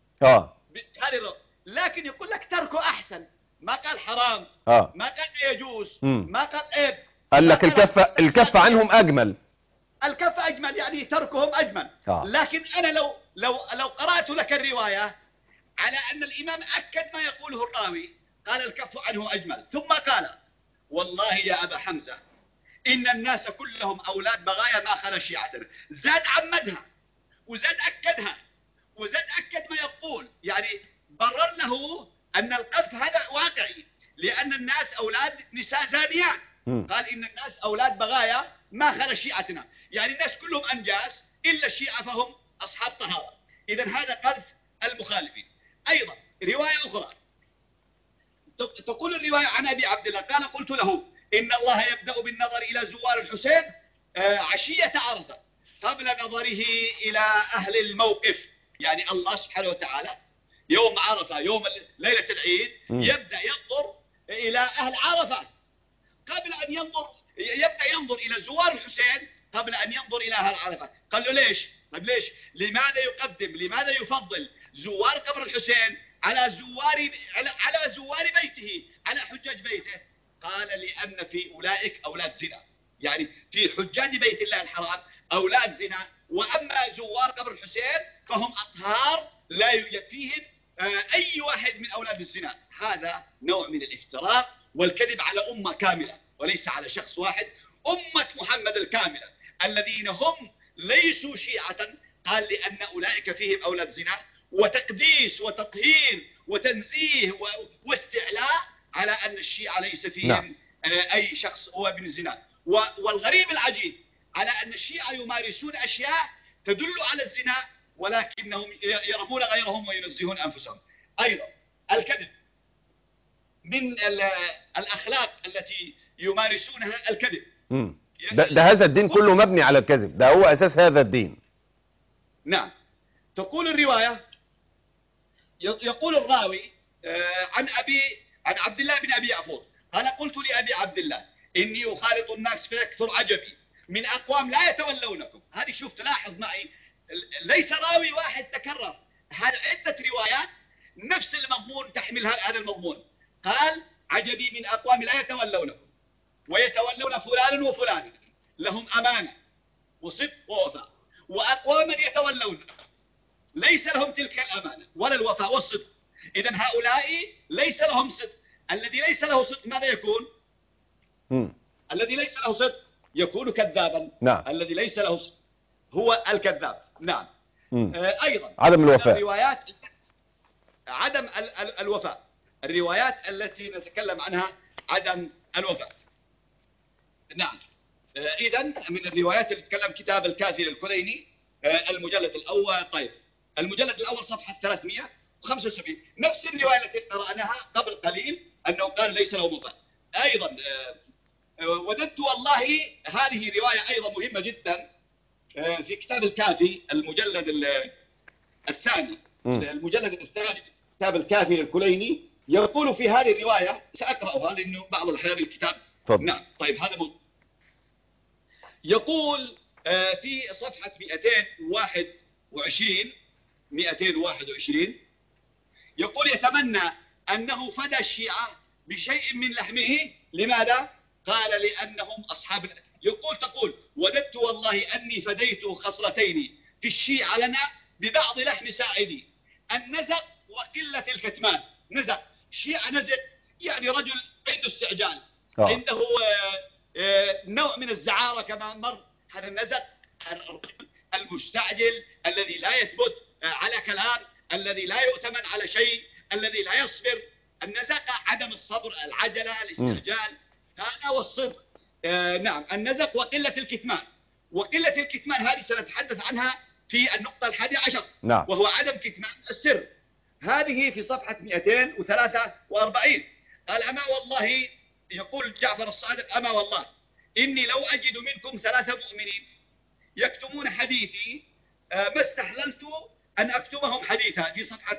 لكن يقول لك تركه أحسن، ما قال حرام، ما قال لا يجوز، ما قال عيب، قال لك الكف عنهم أجمل. الكف أجمل يعني تركهم أجمل. لكن أنا لو قرأت لك الرواية على أن الإمام أكد ما يقوله الراوي، قال الكف عنه أجمل، ثم قال والله يا أبا حمزة إن الناس كلهم أولاد بغايا ما خلا شيعتنا. زاد عمدها وزاد أكدها وزاد أكد ما يقول، يعني برر له أن القذف هذا واقعي، لأن الناس أولاد نساء زانيات. قال إن الناس أولاد بغايا ما خلا شيعتنا، يعني الناس كلهم أنجاس إلا الشيعة فهم أصحاب طهارة. إذا هذا قذف المخالفين. أيضا رواية أخرى تقول الرواية عن أبي عبد الله قال قلت له إن الله يبدأ بالنظر إلى زوار الحسين عشية عرفة قبل نظره إلى أهل الموقف. يعني الله سبحانه وتعالى يوم عرفة، يوم ليلة العيد، يبدأ ينظر إلى أهل عرفة قبل أن يبدأ ينظر إلى زوار الحسين قبل أن ينظر إلى أهل عرفة. قال له ليش؟ طيب ليش؟ لماذا يفضل زوار قبر الحسين على زوار بيته، على حجاج بيته؟ قال لأن في أولئك أولاد زنا، يعني في حجاج بيت الله الحرام أولاد زنا، وأما زوار قبر الحسين فهم أطهار لا يوجد فيهم أي واحد من أولاد الزنا. هذا نوع من الافتراء والكذب على أمة كاملة وليس على شخص واحد، أمة محمد الكاملة الذين هم ليسوا شيعة. قال لأن أولئك فيهم أولاد زنا، وتقديس وتطهير وتنزيه واستعلاء على أن الشيعة ليس فيهم أي شخص هو ابن الزنا. والغريب العجيب على أن الشيعة يمارسون أشياء تدل على الزنا ولكنهم يرمون غيرهم وينزهون أنفسهم. أيضا الكذب من الأخلاق التي يمارسونها الكذب. ده هذا الدين كله مبني على الكذب، ده هو أساس هذا الدين. نعم. تقول الرواية، يقول الراوي عن عبد الله بن أبي أفوط قال قلت لأبي عبد الله إني أخالط الناس فيكثر عجبي من أقوام لا يتولونكم. هذه شوف تلاحظ معي ليس راوي واحد تكرر، هذا عدة روايات نفس المضمون تحمل هذا المضمون. قال عجبي من أقوام لا يتولونكم ويتولون فلان وفلان لهم أمانة وصدق ووفاء، وأقواما يتولون ليس لهم تلك الأمانة ولا الوفاء والصدق. إذن هؤلاء ليس لهم صدق. الذي ليس له صدق ماذا يكون؟ الذي ليس له صدق يكون كذابا. نعم. الذي ليس له صدق هو الكذاب. نعم. أيضا عدم الوفاء، الروايات عدم الوفاء، الروايات التي نتكلم عنها عدم الوفاء. نعم. إذن من الروايات اللي تكلم كتاب الكافي للكليني المجلد الأول. طيب المجلد الأول صفحة 375 نفس الرواية التي قرأناها قبل قليل أنه قال ليس له وفاء. أيضا وددت والله، هذه رواية أيضا مهمة جدا في كتاب الكافي المجلد الثاني، المجلد الثاني كتاب الكافي للكليني، يقول في هذه الرواية، سأقرأها لأنه بعض الأحيان الكتاب. نعم. طيب هذا يقول في صفحة 221 يقول يتمنى أنه فدى الشيعة بشيء من لحمه. لماذا؟ قال لأنهم أصحاب. تقول وددت والله أني فديت خصلتين في الشيعة لنا ببعض لحم ساعدي، النزق وقلة الكتمان. نزق، الشيعة نزق يعني رجل عنده استعجال، عنده نوع من الزعارة كما مر. هذا النزق المستعجل الذي لا يثبت على كلام، الذي لا يؤتمن على شيء، الذي لا يصبر. النزق عدم الصبر، العجلة، الاستعجال. هذا والصدق. نعم. النزق وقلة الكتمان. وقلة الكتمان هذه سنتحدث عنها في النقطة 11. نعم. وهو عدم كتمان السر. هذه في صفحة 243. قال أما والله، يقول جعفر الصادق أما والله إني لو أجد منكم 3 مؤمنين يكتمون حديثي ما استحللت أن أكتمهم حديثا. في صفحة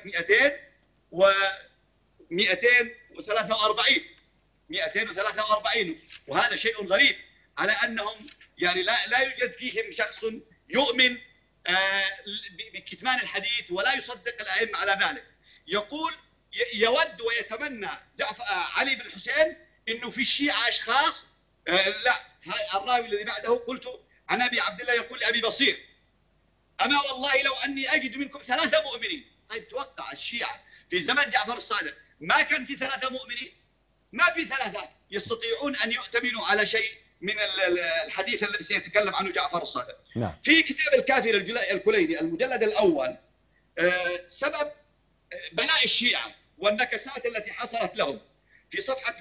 243. وهذا شيء غريب على أنهم يعني لا يوجد فيهم شخص يؤمن بكتمان الحديث ولا يصدق الأئمة على ذلك. يقول يود ويتمنى علي بن حسين إنه في الشيعة أشخاص لا. الراوي الذي بعده قلت عن أبي عبد الله يقول لأبي بصير أما والله لو أني أجد منكم 3 مؤمنين. طيب توقع الشيعة في زمن جعفر الصادق ما كان في 3 مؤمنين، ما في 3 يستطيعون أن يؤتمنوا على شيء من الحديث الذي سيتكلم عنه جعفر الصادق. نعم. في كتاب الكافي الكليني المجلد الأول سبب بلاء الشيعة والنكسات التي حصلت لهم في صفحة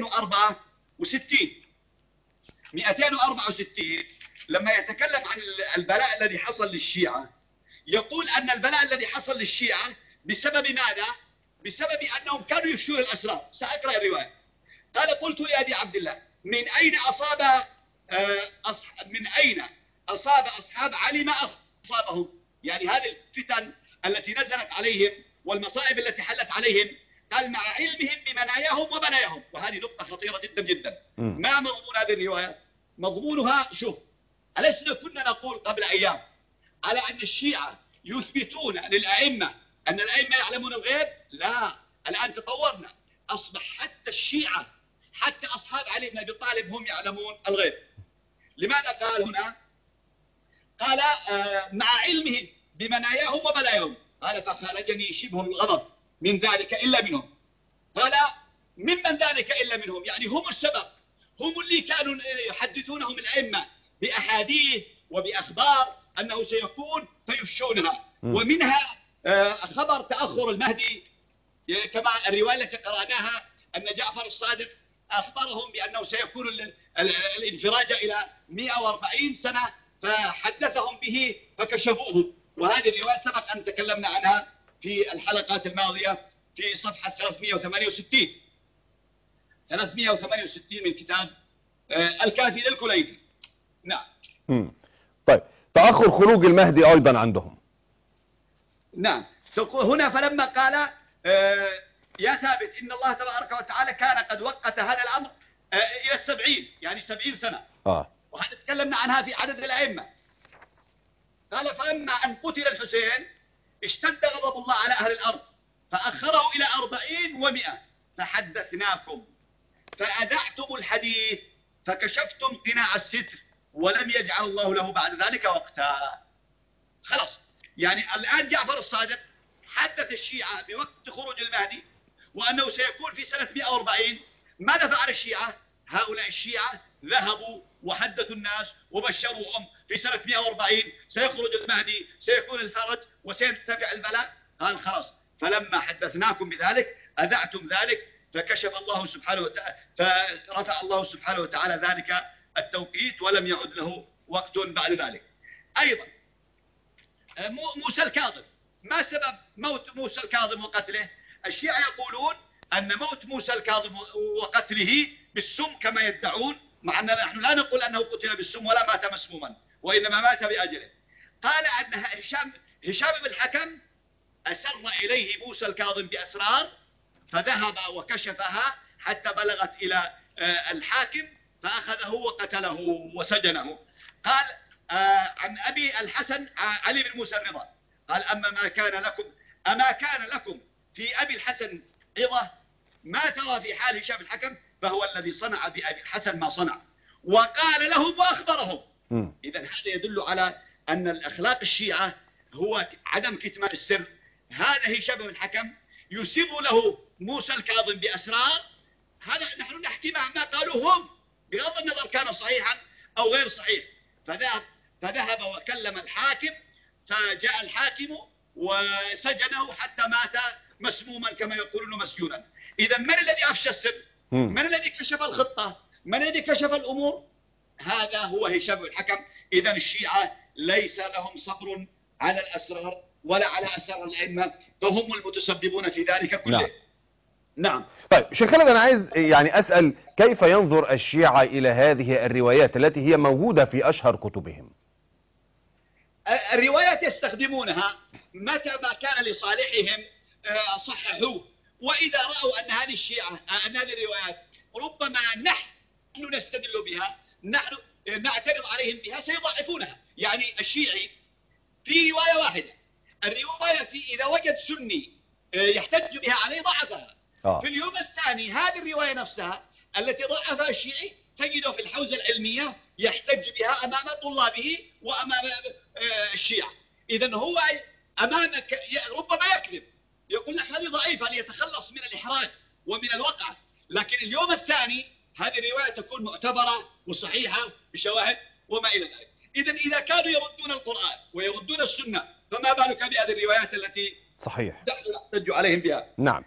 264 لما يتكلم عن البلاء الذي حصل للشيعة يقول أن البلاء الذي حصل للشيعة بسبب ماذا؟ بسبب أنهم كانوا يفشون الأسرار. سأقرأ الرواية. قال قلت لأبي عبد الله من أين أصاب أصحاب علي ما أصابهم، يعني هذه الفتن التي نزلت عليهم والمصائب التي حلت عليهم، قال مع علمهم بمناياهم وبناياهم. وهذه نقطة خطيرة جدا جدا. ما مضمون هذه الروايات؟ مضمونها شوف، ألسنا كنا نقول قبل أيام على أن الشيعة يثبتون للأئمة أن الأئمة يعلمون الغيب؟ لا، الآن تطورنا، أصبح حتى الشيعة حتى أصحاب علي بن أبي طالب هم يعلمون الغيب. لماذا قال هنا؟ قال مع علمهم بمناياهم وبلاياهم، قال فخالجني شبه الغضب من ذلك إلا منهم. قال ممن ذلك إلا منهم، يعني هم السبب، هم اللي كانوا يحدثونهم الأئمة بأحاديث وبأخبار أنه سيكون فيفشونها. ومنها خبر تأخر المهدي، كما الرواية التي قرأناها أن جعفر الصادق أخبرهم بأنه سيكون الانفراج إلى 140 سنة فحدثهم به فكشفوه. وهذه الرواية سبق أن تكلمنا عنها في الحلقات الماضية في صفحة 368 من كتاب الكافي للكليني. نعم. طيب، تأخر خروج المهدي أيضا عندهم. نعم. هنا فلما قال يا ثابت إن الله تبارك وتعالى كان قد وقت هذا الأمر إلى 70، يعني 70 سنة. وهذا تكلمنا عنها في عدد الأئمة. قال فلما أن قتل الحسين اشتد غضب الله على أهل الأرض فأخره إلى 40 و100 فحدثناكم فأذعتم الحديث فكشفتم قناع الستر ولم يجعل الله له بعد ذلك وقتا. خلاص، يعني الآن جعفر الصادق حدث الشيعة بوقت خروج المهدي وأنه سيكون في سنة 140. ماذا فعل الشيعة؟ هؤلاء الشيعة ذهبوا وحدثوا الناس وبشروهم في سنة 140 سيخرج المهدي، سيكون الفرج وسيرتفع البلاء. قال خلاص، فلما حدثناكم بذلك أذعتم ذلك فكشف الله سبحانه وتعالى، فرفع الله سبحانه وتعالى ذلك التوقيت ولم يعد له وقت بعد ذلك. أيضا موسى الكاظم، ما سبب موت موسى الكاظم وقتله؟ الشيعة يقولون أن موت موسى الكاظم وقتله بالسم كما يدعون، مع أننا نحن لا نقول أنه قتل بالسم ولا مات مسموما، وإنما مات بأجله. قال أن هشام بن الحكم أسر إليه موسى الكاظم بأسرار فذهب وكشفها حتى بلغت إلى الحاكم فأخذه وقتله وسجنه. قال عن أبي الحسن علي بن موسى الرضا قال أما كان لكم في أبي الحسن عظة ما ترى في حال هشام الحكم فهو الذي صنع بأبي الحسن ما صنع وقال لهم وأخبرهم. إذا هذا يدل على أن الأخلاق الشيعة هو عدم كتمان السر. هذا هشام بن الحكم يسر له موسى الكاظم بأسرار، هذا نحن نحكي مع ما قالوا هم بغض النظر كان صحيحا أو غير صحيح. فذهب وكلم الحاكم فجاء الحاكم وسجنه حتى مات مسموما كما يقولون مسجونا. إذا من الذي أفشى السر؟ من الذي كشف الخطة؟ من الذي كشف الأمور؟ هذا هو هشام بن الحكم. إذا الشيعة ليس لهم صبر على الأسرار ولا على أسرار الأئمة، فهم المتسببون في ذلك كله. نعم. طيب شيخ خالد، أنا عايز يعني أسأل كيف ينظر الشيعة إلى هذه الروايات التي هي موجودة في أشهر كتبهم؟ الروايات يستخدمونها متى ما كان لصالحهم صححوه، وإذا رأوا أن هذه الشيعة أن هذه الروايات ربما نحن نستدل بها، نحن نعترض عليهم بها، سيضعفونها. يعني الشيعي في رواية واحدة، الرواية في إذا وجد سني يحتج بها عليه ضعفها. في اليوم الثاني هذه الرواية نفسها التي ضعفها الشيعي تجده في الحوزة العلمية يحتج بها أمام طلابه وأمام الشيعة. إذن هو أمامك ربما يكذب، يقول لك هذه ضعيفة ليتخلص من الإحراج ومن الوقع، لكن اليوم الثاني هذه الرواية تكون معتبرة وصحيحة بشواهد وما إلى ذلك. إذن إذا كانوا يردون القرآن ويردون السنة فما بالك بهذه الروايات التي صحيح نحن نحتج عليهم بها. نعم.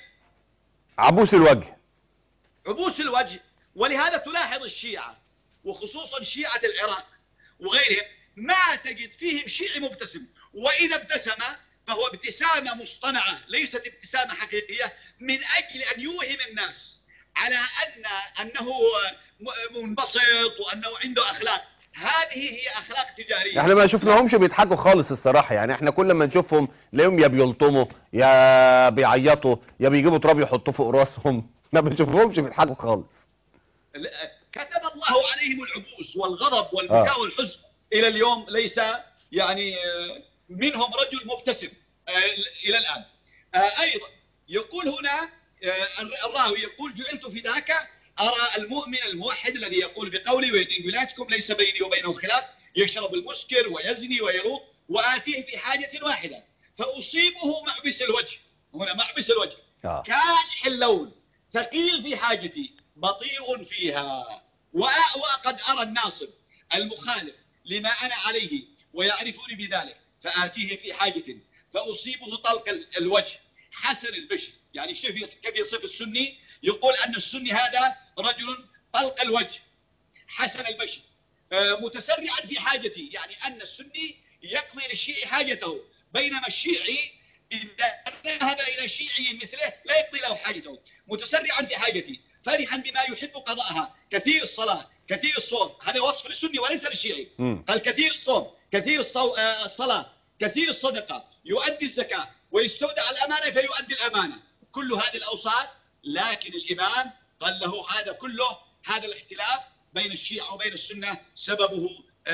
عبوس الوجه، عبوس الوجه. ولهذا تلاحظ الشيعة وخصوصا شيعة العراق وغيرهم ما تجد فيهم شيعي مبتسم، وإذا ابتسم فهو ابتسامة مصطنعة ليست ابتسامة حقيقية من أجل أن يوهم الناس على أنه منبسط وأنه عنده أخلاق. هذه هي أخلاق تجارية. احنا ما شفناهمش بيضحكوا خالص الصراحة، يعني احنا كل ما نشوفهم نلاقيهم يا بيلطموا يا بيعيطوا يا بيجيبوا تراب يحطوه فوق راسهم، ما بنشوفهمش بيضحكوا خالص. كتب الله عليهم العبوس والغضب والبكاء والحزن إلى اليوم، ليس يعني منهم رجل مبتسم إلى الآن. أيضا يقول هنا الراوي يقول جعلت فداك أرى المؤمن الموحد الذي يقول بقولي ويدين بلادكم ليس بيني وبينه خلاف يشرب المسكر ويزني ويروق وآتيه في حاجة واحدة فأصيبه معبس الوجه. هنا معبس الوجه كاشح اللون ثقيل في حاجتي بطيء فيها، وقد أرى الناصب المخالف لما أنا عليه ويعرفني بذلك فآتيه في حاجة فأصيبه طلق الوجه حسن البشر. يعني كيف يصف السني؟ يقول أن السني هذا رجل طلق الوجه حسن البشر متسرعا في حاجتي، يعني أن السني يقضي للشيعي حاجته، بينما الشيعي إذا ذهب إلى شيعي مثله لا يقضي له حاجته. متسرعا في حاجتي فرحا بما يحب قضاءها كثير الصلاة كثير الصوم، هذا وصف للسني وليس للشيعي. قال كثير الصوم كثير الصلاة كثير الصدقة يؤدي الزكاة ويستودع الأمانة فيؤدي الأمانة، كل هذه الأوصاف. لكن الإمام قال له هذا كله، هذا الاختلاف بين الشيعة وبين السنة سببه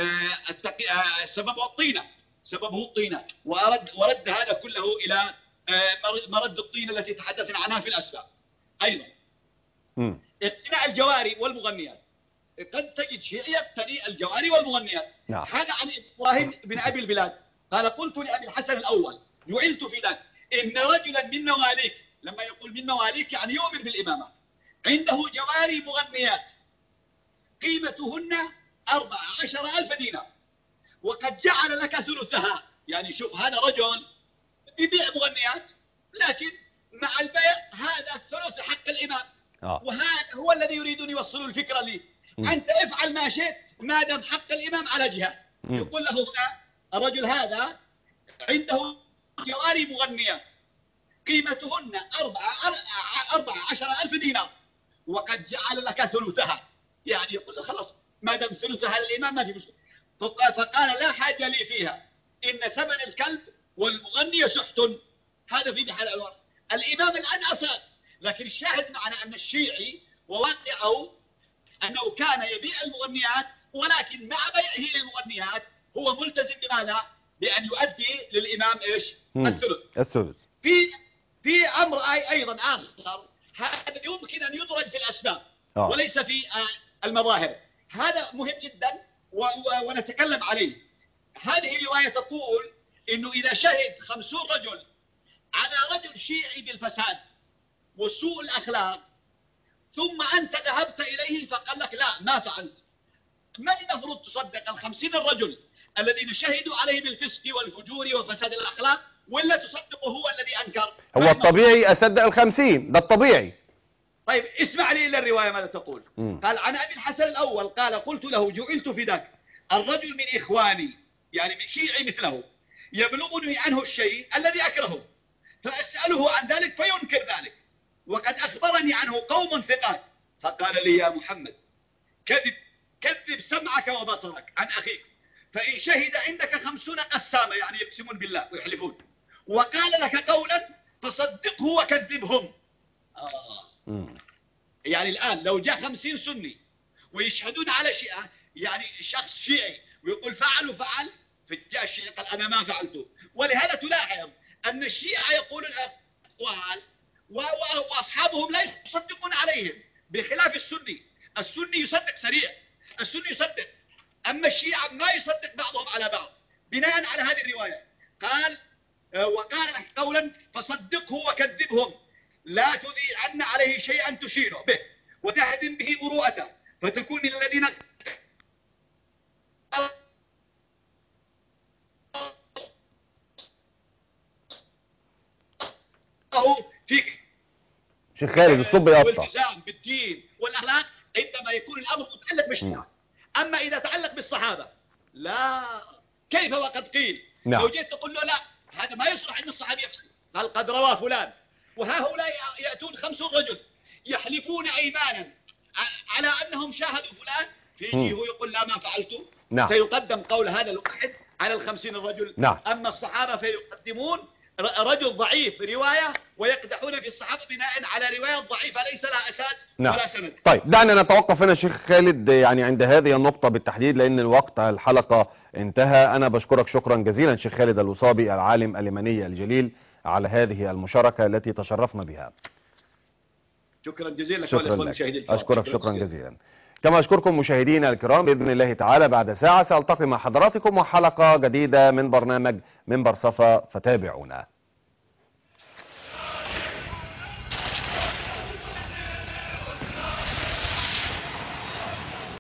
سببه الطينة، سببه الطينة، ورد هذا كله إلى مرد الطينة التي تحدثنا عنها في الأسباب. أيضا اقتناء الجواري والمغنيات، قد تجد شيعي يقتني الجواري والمغنيات. هذا عن إبراهيم بن أبي البلاد قال قلت لأبي الحسن الأول جعلت في ذلك إن رجلا من مواليك، لما يقول من مواليك يعني يؤمن بالإمامة، عنده جواري مغنيات قيمتهن 14,000 دينار وقد جعل لك ثلثها. يعني شوف هذا رجل يبيع مغنيات لكن مع البيع هذا الثلث حق الإمام. وهذا هو الذي يريدون يوصلوا الفكرة لي. أنت افعل ما شئت ما دام حق الإمام على جهة. يقول له هنا الرجل هذا عنده جواري مغنيات قيمتهن 14,000 دينار وقد جعل لك ثلثها، يعني يقول له خلاص ما دام ثلثها الإمام ما في مشكلة. فقال لا حاجة لي فيها إن ثمن الكلب والمغني سحت. هذا في بحال الأنوار. الإمام الآن أصاب، لكن الشاهد معنا أن الشيعي وواقعه أنه كان يبيع المغنيات، ولكن مع بيعه للمغنيات هو ملتزم بماذا؟ بأن يؤدي للإمام إيش؟ الثلث. في أمر أيضا آخر، هذا يمكن أن يدرج في الأسباب وليس في المظاهر. هذا مهم جدا ونتكلم عليه. هذه الرواية تقول إنه إذا شهد 50 رجل على رجل شيعي بالفساد وسوء الأخلاق ثم أنت ذهبت إليه فقال لك لا ما فعلت، ما المفروض تصدق 50 الرجل الذين شهدوا عليه بالفسق والفجور وفساد الأخلاق، ولا تصدقه هو الذي أنكر؟ هو الطبيعي أصدق 50، ده الطبيعي. طيب اسمع لي إلى الرواية ماذا تقول. قال عن أبي الحسن الأول قال قلت له جعلت فداك الرجل من إخواني، يعني من شيعي مثله، يبلغني عنه الشيء الذي أكرهه فأسأله عن ذلك فينكر ذلك، وقد أخبرني عنه قوم ثقات. فقال لي يا محمد كذب سمعك وبصرك عن أخيك، فإن شهد عندك 50 قسامة يعني يقسمون بالله ويحلفون وقال لك قولا فصدقه وكذبهم. يعني الآن لو جاء 50 سني ويشهدون على شيعة، يعني شخص شيعي ويقول فعل وفعل، فجاء الشيعي قال أنا ما فعلته. ولهذا تلاحظ أن الشيعة يقولون الأقوال وأصحابهم لا يصدقون عليهم، بخلاف السني. السني يصدق سريع، السني يصدق، أما الشيعة ما يصدق بعضهم على بعض. بناء على هذه الرواية قال وقال قولا فصدقه وكذبهم لا تذيعن عليه شيئا تشير به وتهدم به مروءته فتكون من الذين فيك. شيخ خالد الصب يقطع. والالتزام بالدين والأخلاق عندما يكون الأمر متعلق بالشيعة. أما إذا تعلق بالصحابة لا، كيف وقد قيل. لو جيت تقول له لا هذا ما يصلح أن الصحابي يفعل، قال قد روى فلان، وهؤلاء يأتون 50 رجل يحلفون أيمانا على أنهم شاهدوا فلان فيجي هو يقول لا ما فعلته. نعم. سيقدم قول هذا الواحد على 50 رجل. نعم. أما الصحابة فيقدمون رجل ضعيف رواية ويقدحون في الصحابة بناء على رواية ضعيفة ليس لها أساس. نعم. ولا سند. طيب دعنا نتوقف هنا شيخ خالد يعني عند هذه النقطة بالتحديد، لأن الوقت الحلقة انتهى. أنا بشكرك شكرا جزيلا شيخ خالد الوصابي العالم اليمني الجليل على هذه المشاركة التي تشرفنا بها. شكرا جزيلا. شكرا لك. أشكرك شكرا جزيلا. كما أشكركم مشاهدينا الكرام، بإذن الله تعالى بعد ساعة سألتقي مع حضراتكم وحلقة جديدة من برنامج منبر صفا، فتابعونا.